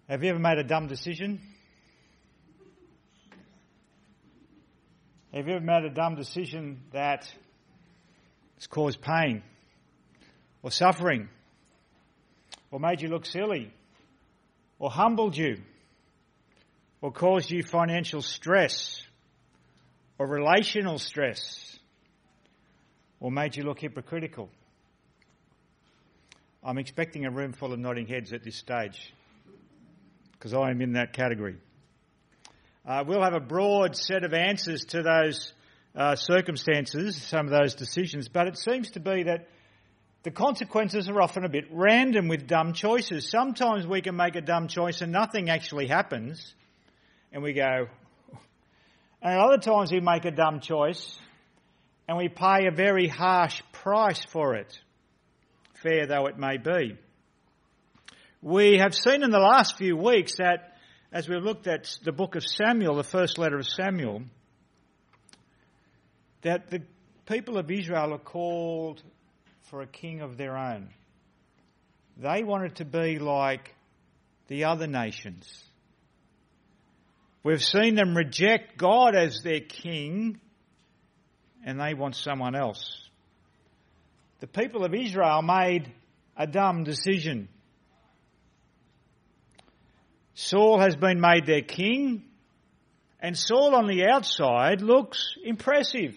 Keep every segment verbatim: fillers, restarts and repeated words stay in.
Have you ever made a dumb decision? Have you ever made a dumb decision that has caused pain or suffering or made you look silly or humbled you or caused you financial stress or relational stress or made you look hypocritical? I'm expecting a room full of nodding heads at this stage because I am in that category. Uh, we'll have a broad set of answers to those uh, circumstances, some of those decisions, but it seems to be that the consequences are often a bit random with dumb choices. Sometimes we can make a dumb choice and nothing actually happens, and we go. And other times we make a dumb choice and we pay a very harsh price for it, fair though it may be. We have seen in the last few weeks that as we've looked at the book of Samuel, the first letter of Samuel, that the people of Israel are called for a king of their own. They wanted to be like the other nations. We've seen them reject God as their king, and they want someone else. The people of Israel made a dumb decision. Saul has been made their king, and Saul on the outside looks impressive.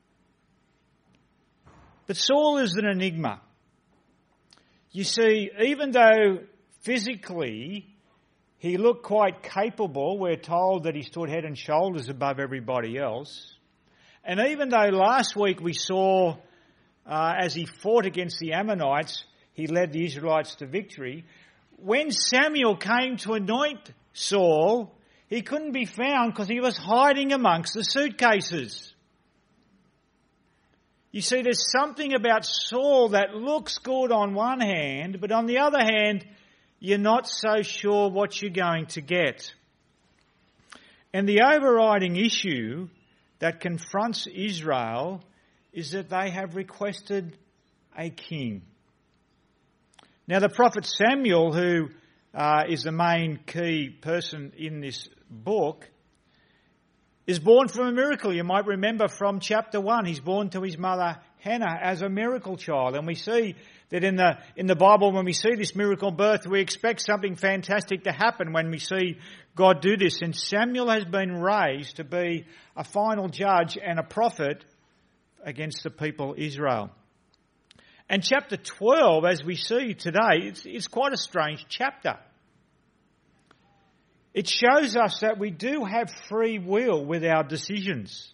But Saul is an enigma. You see, even though physically he looked quite capable, we're told that he stood head and shoulders above everybody else. And even though last week we saw uh, as he fought against the Ammonites, he led the Israelites to victory. When Samuel came to anoint Saul, he couldn't be found because he was hiding amongst the suitcases. You see, there's something about Saul that looks good on one hand, but on the other hand, you're not so sure what you're going to get. And the overriding issue that confronts Israel is that they have requested a king. Now, the prophet Samuel, who uh, is the main key person in this book, is born from a miracle. You might remember from chapter one, he's born to his mother Hannah as a miracle child. And we see that in the in the Bible, when we see this miracle birth, we expect something fantastic to happen when we see God do this. And Samuel has been raised to be a final judge and a prophet against the people Israel. And chapter twelve, as we see today, it's, it's quite a strange chapter. It shows us that we do have free will with our decisions.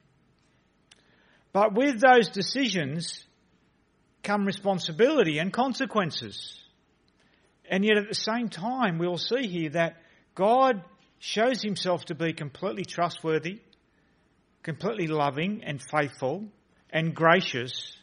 But with those decisions come responsibility and consequences. And yet at the same time, we'll see here that God shows himself to be completely trustworthy, completely loving and faithful and gracious,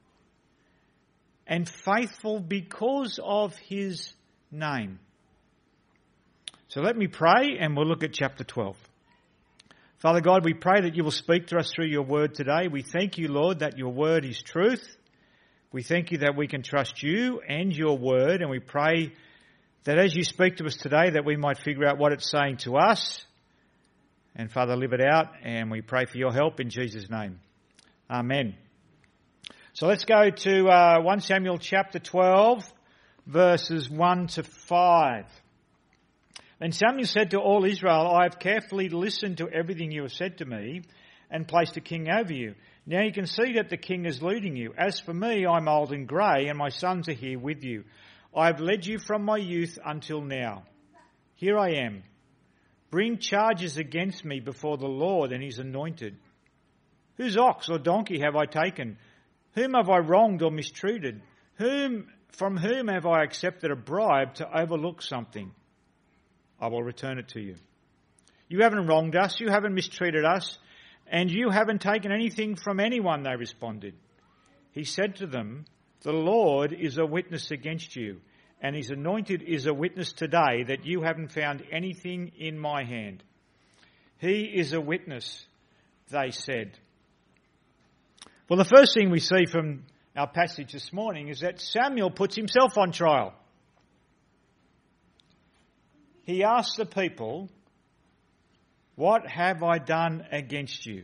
and faithful because of his name. So let me pray and we'll look at chapter twelve. Father God, we pray that you will speak to us through your word today. We thank you, Lord, that your word is truth. We thank you that we can trust you and your word, and we pray that as you speak to us today that we might figure out what it's saying to us and, Father, live it out, and we pray for your help in Jesus' name. Amen. So let's go to uh, First Samuel chapter twelve, verses one to five. Then Samuel said to all Israel, I have carefully listened to everything you have said to me and placed a king over you. Now you can see that the king is leading you. As for me, I'm old and grey, and my sons are here with you. I have led you from my youth until now. Here I am. Bring charges against me before the Lord and his anointed. Whose ox or donkey have I taken? Whom have I wronged or mistreated? Whom, from whom have I accepted a bribe to overlook something? I will return it to you. You haven't wronged us, you haven't mistreated us, and you haven't taken anything from anyone, they responded. He said to them, the Lord is a witness against you, and his anointed is a witness today that you haven't found anything in my hand. He is a witness, they said. Well, the first thing we see from our passage this morning is that Samuel puts himself on trial. he asked the people, "What have I done against you?"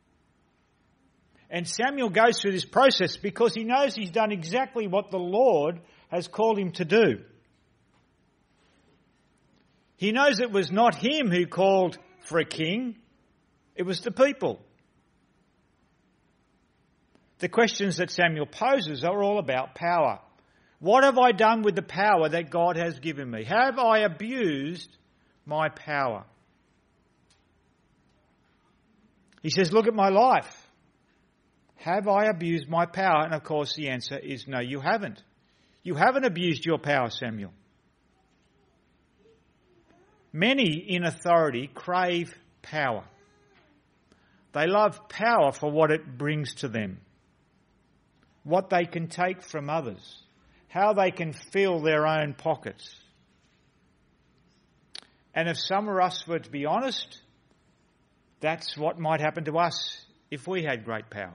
And Samuel goes through this process because he knows he's done exactly what the Lord has called him to do. He knows it was not him who called for a king, it was the people. The questions that Samuel poses are all about power. What have I done with the power that God has given me? Have I abused my power? He says, look at my life. Have I abused my power? And of course the answer is no, you haven't. You haven't abused your power, Samuel. Many in authority crave power. They love power for what it brings to them, what they can take from others, how they can fill their own pockets. And if some of us were to be honest, that's what might happen to us if we had great power.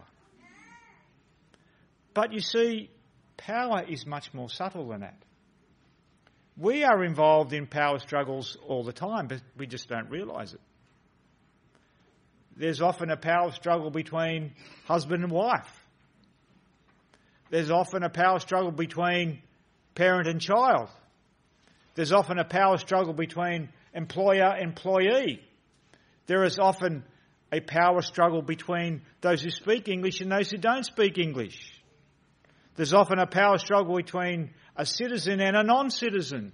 But you see, power is much more subtle than that. We are involved in power struggles all the time, but we just don't realise it. There's often a power struggle between husband and wife. There's often a power struggle between parent and child. There's often a power struggle between employer and employee. There is often a power struggle between those who speak English and those who don't speak English. There's often a power struggle between a citizen and a non-citizen.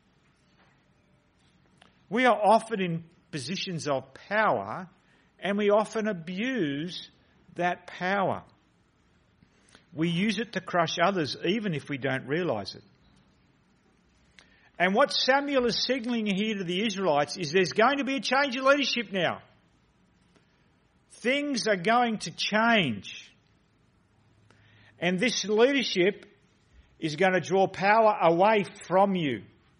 We are often in positions of power and we often abuse that power. We use it to crush others even if we don't realise it. And what Samuel is signalling here to the Israelites is there's going to be a change in leadership now. Things are going to change. And this leadership is going to draw power away from you.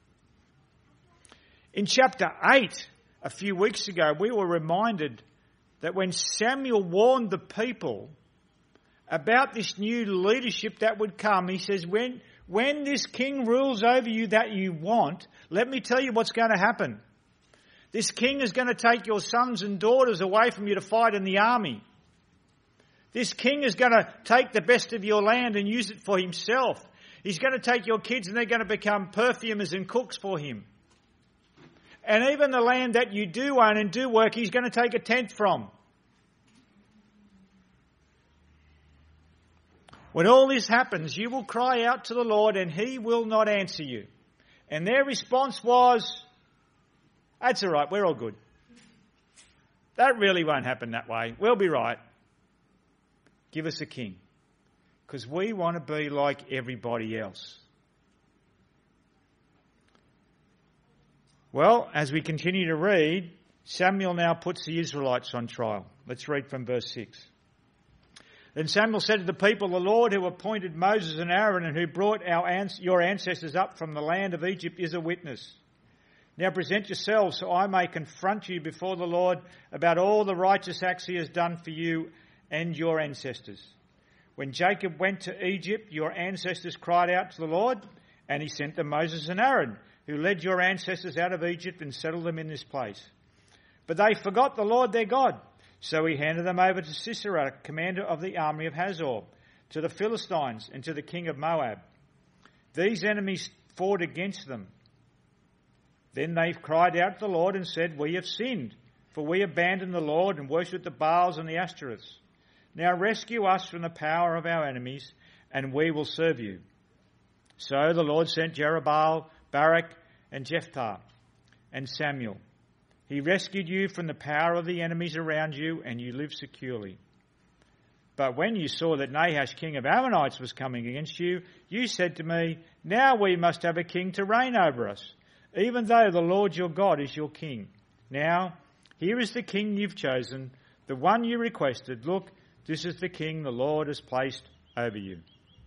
In chapter eight, a few weeks ago, we were reminded that when Samuel warned the people about this new leadership that would come, he says, when, when this king rules over you that you want, let me tell you what's going to happen. This king is going to take your sons and daughters away from you to fight in the army. This king is going to take the best of your land and use it for himself. He's going to take your kids and they're going to become perfumers and cooks for him. And even the land that you do own and do work, he's going to take a tenth from. When all this happens, you will cry out to the Lord and he will not answer you. And their response was, that's all right, we're all good. That really won't happen that way. We'll be right. Give us a king. Because we want to be like everybody else. Well, as we continue to read, Samuel now puts the Israelites on trial. Let's read from verse six. Then Samuel said to the people, the Lord who appointed Moses and Aaron and who brought our ans- your ancestors up from the land of Egypt is a witness. Now present yourselves so I may confront you before the Lord about all the righteous acts he has done for you and your ancestors. When Jacob went to Egypt, your ancestors cried out to the Lord, and he sent them Moses and Aaron, who led your ancestors out of Egypt and settled them in this place. But they forgot the Lord their God, so he handed them over to Sisera, commander of the army of Hazor, to the Philistines and to the king of Moab. These enemies fought against them. Then they cried out to the Lord and said, we have sinned, for we abandoned the Lord and worshipped the Baals and the Ashtoreths. Now rescue us from the power of our enemies, and we will serve you. So the Lord sent Jerubbaal, Barak, and Jephthah, and Samuel. He rescued you from the power of the enemies around you, and you lived securely. But when you saw that Nahash, king of Ammonites, was coming against you, you said to me, now we must have a king to reign over us, even though the Lord your God is your king. Now, here is the king you've chosen, the one you requested. Look, this is the king the Lord has placed over you.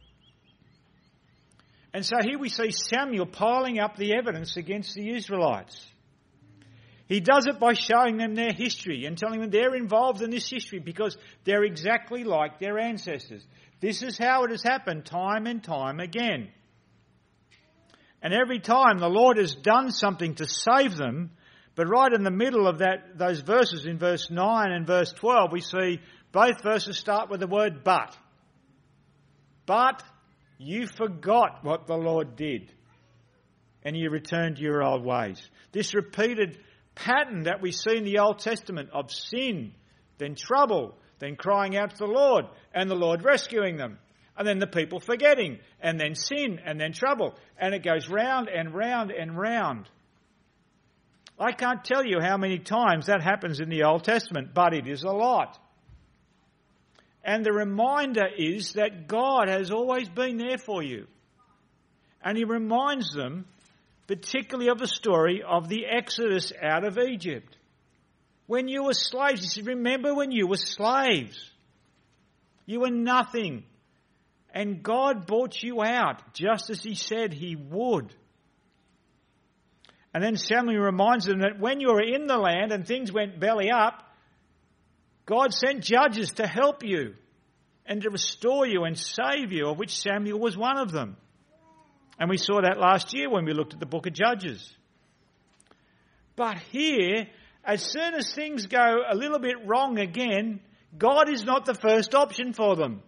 And so here we see Samuel piling up the evidence against the Israelites. He does it by showing them their history and telling them they're involved in this history because they're exactly like their ancestors. This is how it has happened time and time again. And every time the Lord has done something to save them, but right in the middle of that, those verses in verse nine and verse twelve, we see both verses start with the word but. But you forgot what the Lord did, and you returned to your old ways. This repeated pattern that we see in the Old Testament of sin, then trouble, then crying out to the Lord, and the Lord rescuing them. And then the people forgetting, and then sin, and then trouble. And it goes round and round and round. I can't tell you how many times that happens in the Old Testament, but it is a lot. And the reminder is that God has always been there for you. And he reminds them, particularly of the story of the Exodus out of Egypt. When you were slaves, he said, remember when you were slaves. You were nothing. And God brought you out just as he said he would. And then Samuel reminds them that when you were in the land and things went belly up, God sent judges to help you and to restore you and save you, of which Samuel was one of them. And we saw that last year when we looked at the book of Judges. But here, as soon as things go a little bit wrong again, God is not the first option for them.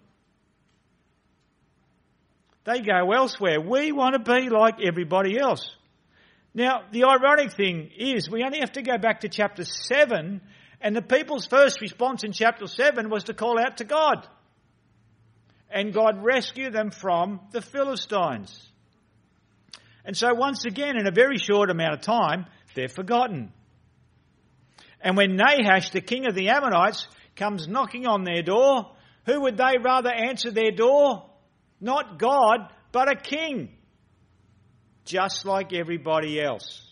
They go elsewhere. We want to be like everybody else. Now, the ironic thing is we only have to go back to chapter seven, and the people's first response in chapter seven was to call out to God. And God rescued them from the Philistines. And so once again, in a very short amount of time, they're forgotten. And when Nahash, the king of the Ammonites, comes knocking on their door, who would they rather answer their door? Not God, but a king. Just like everybody else.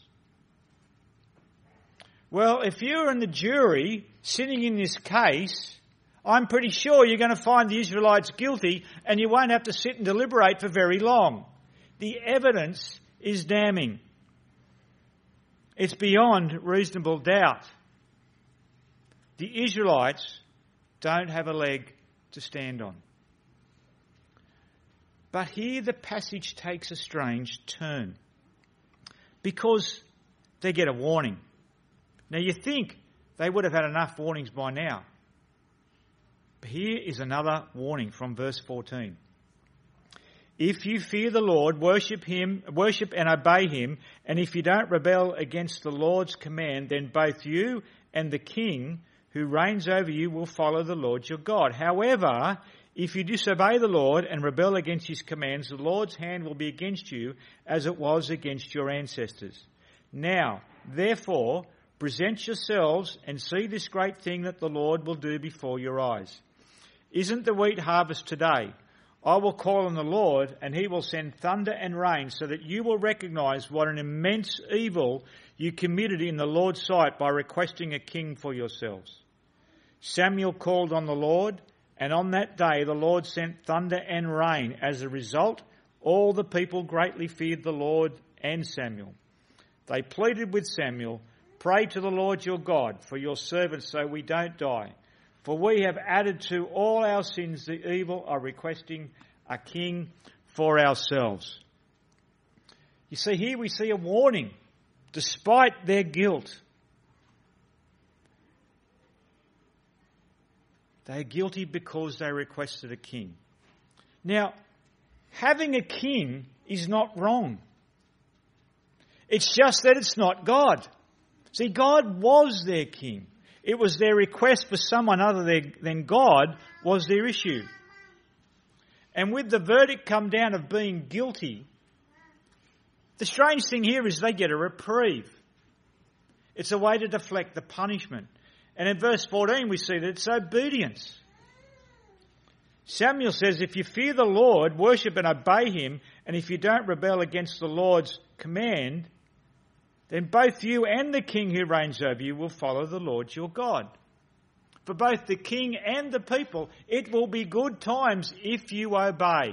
Well, if you're in the jury sitting in this case, I'm pretty sure you're going to find the Israelites guilty and you won't have to sit and deliberate for very long. The evidence is damning. It's beyond reasonable doubt. The Israelites don't have a leg to stand on. But here the passage takes a strange turn because they get a warning. Now you think they would have had enough warnings by now. But here is another warning from verse fourteen. If you fear the Lord, worship him, worship and obey him, and if you don't rebel against the Lord's command, then both you and the king who reigns over you will follow the Lord your God. However, if you disobey the Lord and rebel against his commands, the Lord's hand will be against you as it was against your ancestors. Now, therefore, present yourselves and see this great thing that the Lord will do before your eyes. Isn't the wheat harvest today? I will call on the Lord and he will send thunder and rain so that you will recognize what an immense evil you committed in the Lord's sight by requesting a king for yourselves. Samuel called on the Lord, and on that day the Lord sent thunder and rain. As a result, all the people greatly feared the Lord and Samuel. They pleaded with Samuel, pray to the Lord your God for your servants so we don't die. For we have added to all our sins the evil of requesting a king for ourselves. You see, here we see a warning, despite their guilt. They are guilty because they requested a king. Now, having a king is not wrong. It's just that it's not God. See, God was their king. It was their request for someone other than God was their issue. And with the verdict come down of being guilty, the strange thing here is they get a reprieve. It's a way to deflect the punishment. And in verse fourteen we see that it's obedience. Samuel says, if you fear the Lord, worship and obey him, and if you don't rebel against the Lord's command, then both you and the king who reigns over you will follow the Lord your God. For both the king and the people, it will be good times if you obey.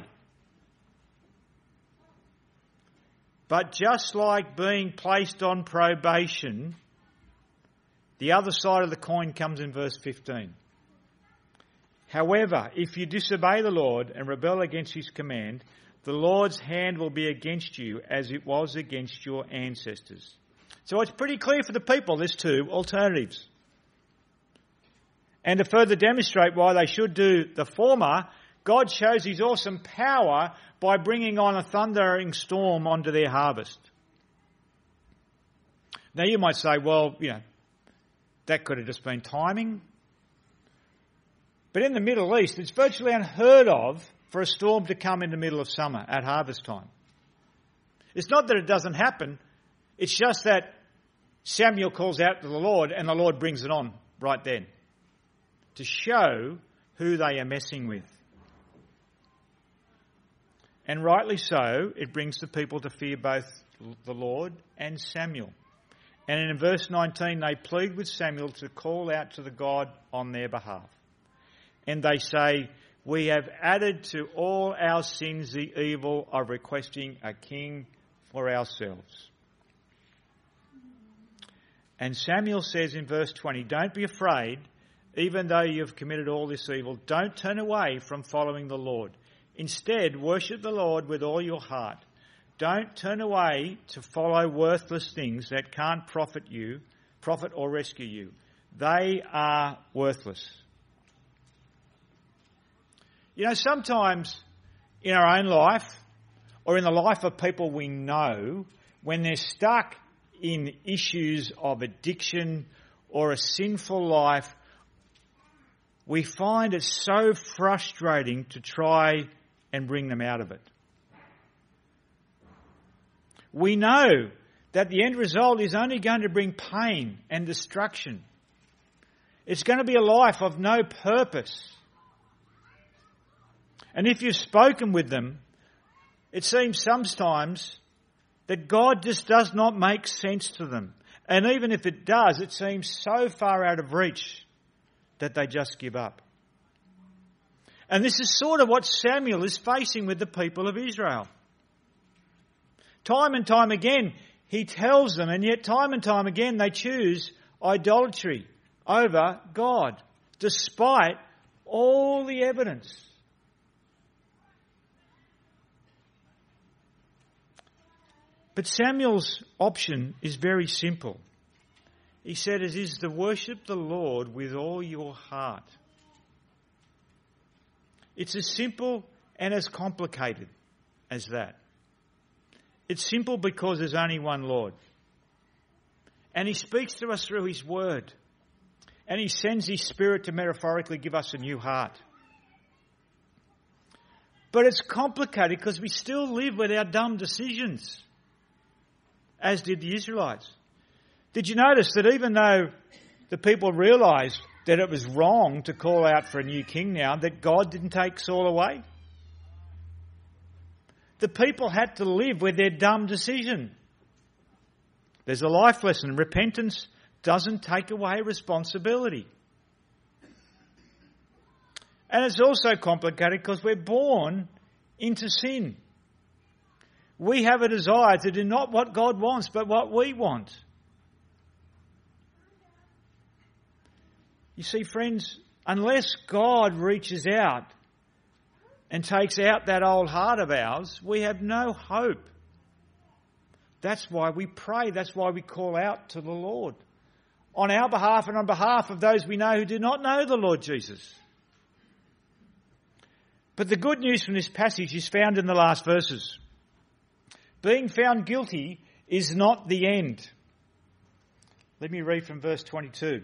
But just like being placed on probation, the other side of the coin comes in verse fifteen. However, if you disobey the Lord and rebel against his command, the Lord's hand will be against you as it was against your ancestors. So it's pretty clear for the people, there's two alternatives. And to further demonstrate why they should do the former, God shows his awesome power by bringing on a thundering storm onto their harvest. Now you might say, well, you know, that could have just been timing. But in the Middle East, it's virtually unheard of for a storm to come in the middle of summer at harvest time. It's not that it doesn't happen. It's just that Samuel calls out to the Lord and the Lord brings it on right then to show who they are messing with. And rightly so, it brings the people to fear both the Lord and Samuel. And in verse nineteen, they plead with Samuel to call out to the God on their behalf. And they say, we have added to all our sins the evil of requesting a king for ourselves. And Samuel says in verse twenty, don't be afraid, even though you have committed all this evil. Don't turn away from following the Lord. Instead, worship the Lord with all your heart. Don't turn away to follow worthless things that can't profit you, profit or rescue you. They are worthless. You know, sometimes in our own life or in the life of people we know, when they're stuck in issues of addiction or a sinful life, we find it so frustrating to try and bring them out of it. We know that the end result is only going to bring pain and destruction. It's going to be a life of no purpose. And if you've spoken with them, it seems sometimes that God just does not make sense to them. And even if it does, it seems so far out of reach that they just give up. And this is sort of what Samuel is facing with the people of Israel. Time and time again, he tells them, and yet time and time again they choose idolatry over God, despite all the evidence. But Samuel's option is very simple. He said it is to worship the Lord with all your heart. It's as simple and as complicated as that. It's simple because there's only one Lord. And he speaks to us through his word. And he sends his Spirit to metaphorically give us a new heart. But it's complicated because we still live with our dumb decisions, as did the Israelites. Did you notice that even though the people realised that it was wrong to call out for a new king now, that God didn't take Saul away? The people had to live with their dumb decision. There's a life lesson. Repentance doesn't take away responsibility. And it's also complicated because we're born into sin. We have a desire to do not what God wants, but what we want. You see, friends, unless God reaches out and takes out that old heart of ours, we have no hope. That's why we pray. That's why we call out to the Lord on our behalf and on behalf of those we know who do not know the Lord Jesus. But the good news from this passage is found in the last verses. Being found guilty is not the end. Let me read from verse twenty-two.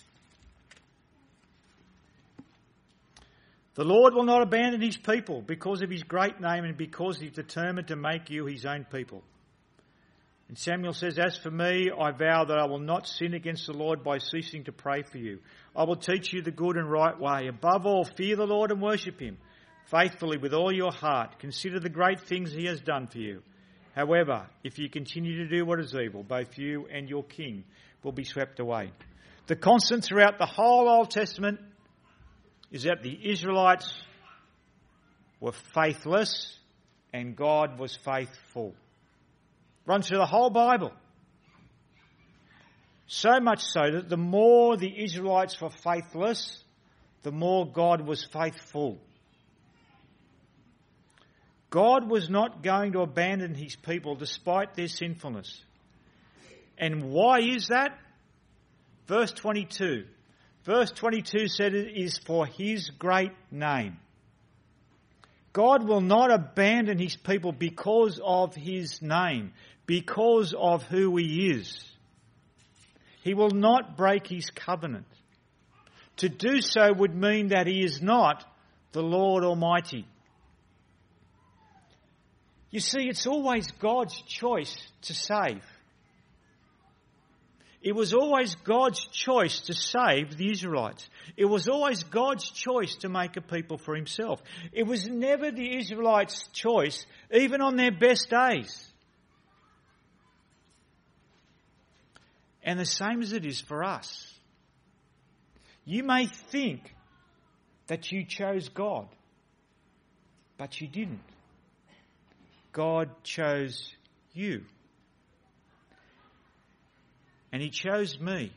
The Lord will not abandon his people because of his great name and because he's determined to make you his own people. And Samuel says, as for me, I vow that I will not sin against the Lord by ceasing to pray for you. I will teach you the good and right way. Above all, fear the Lord and worship him faithfully with all your heart. Consider the great things he has done for you. However, if you continue to do what is evil, both you and your king will be swept away. The constant throughout the whole Old Testament is that the Israelites were faithless and God was faithful. Runs through the whole Bible. So much so that the more the Israelites were faithless, the more God was faithful. God was not going to abandon his people despite their sinfulness. And why is that? Verse twenty-two. Verse twenty-two said it is for his great name. God will not abandon his people because of his name, because of who he is. He will not break his covenant. To do so would mean that he is not the Lord Almighty. You see, it's always God's choice to save. It was always God's choice to save the Israelites. It was always God's choice to make a people for himself. It was never the Israelites' choice, even on their best days. And the same as it is for us. You may think that you chose God, but you didn't. God chose you. And he chose me.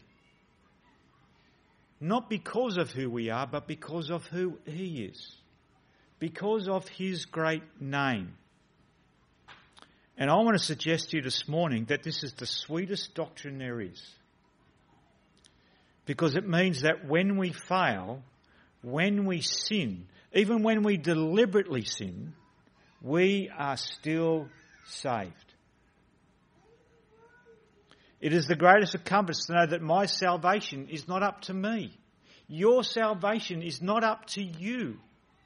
Not because of who we are, but because of who he is. Because of his great name. And I want to suggest to you this morning that this is the sweetest doctrine there is. Because it means that when we fail, when we sin, even when we deliberately sin, we are still saved. It is the greatest of comforts to know that my salvation is not up to me. Your salvation is not up to you.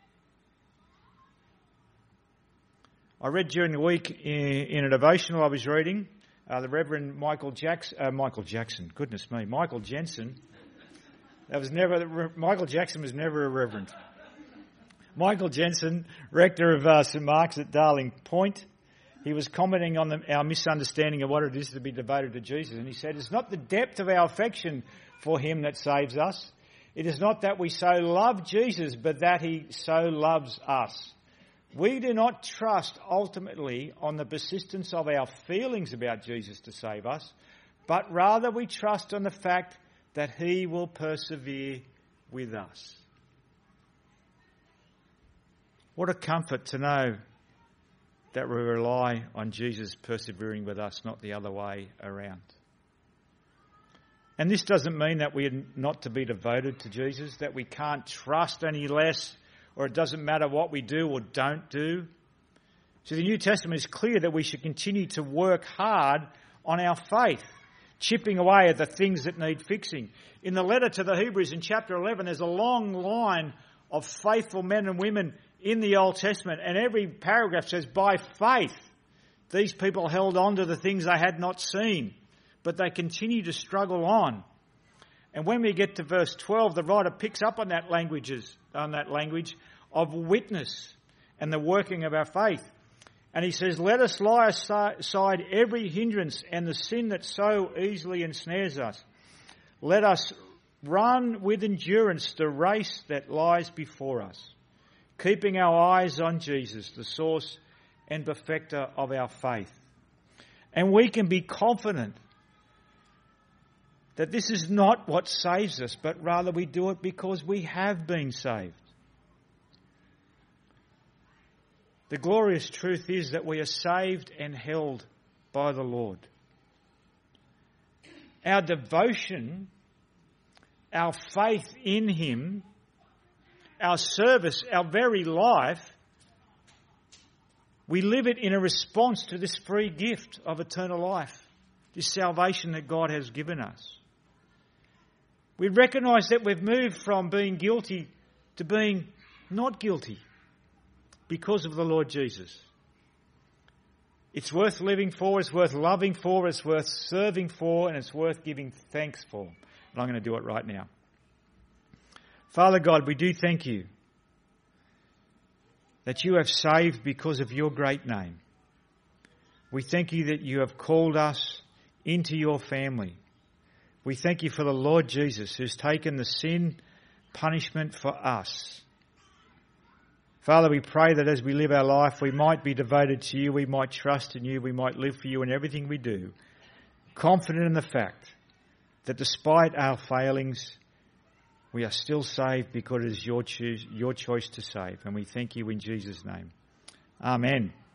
I read during the week in, in a devotional I was reading, uh, the Reverend Michael Jackson, uh, Michael Jackson, goodness me, Michael Jensen. That was never, Michael Jackson was never a reverend. Michael Jensen, rector of uh, Saint Mark's at Darling Point, he was commenting on the, our misunderstanding of what it is to be devoted to Jesus. And he said, it's not the depth of our affection for him that saves us. It is not that we so love Jesus, but that he so loves us. We do not trust ultimately on the persistence of our feelings about Jesus to save us, but rather we trust on the fact that he will persevere with us. What a comfort to know that we rely on Jesus persevering with us, not the other way around. And this doesn't mean that we are not to be devoted to Jesus, that we can't trust any less, or it doesn't matter what we do or don't do. So the New Testament is clear that we should continue to work hard on our faith, chipping away at the things that need fixing. In the letter to the Hebrews in chapter eleven, there's a long line of faithful men and women in the Old Testament, and every paragraph says, by faith, these people held on to the things they had not seen, but they continue to struggle on. And when we get to verse twelve, the writer picks up on that languages, on that language of witness and the working of our faith. And he says, let us lie aside every hindrance and the sin that so easily ensnares us. Let us run with endurance the race that lies before us, keeping our eyes on Jesus, the source and perfecter of our faith. And we can be confident that this is not what saves us, but rather we do it because we have been saved. The glorious truth is that we are saved and held by the Lord. Our devotion, our faith in him, our service, our very life, we live it in a response to this free gift of eternal life, this salvation that God has given us. We recognise that we've moved from being guilty to being not guilty because of the Lord Jesus. It's worth living for, it's worth loving for, it's worth serving for, and it's worth giving thanks for. And I'm going to do it right now. Father God, we do thank you that you have saved because of your great name. We thank you that you have called us into your family. We thank you for the Lord Jesus who's taken the sin punishment for us. Father, we pray that as we live our life, we might be devoted to you, we might trust in you, we might live for you in everything we do, confident in the fact that despite our failings, we are still saved because it is your choose, your choice to save. And we thank you in Jesus' name. Amen.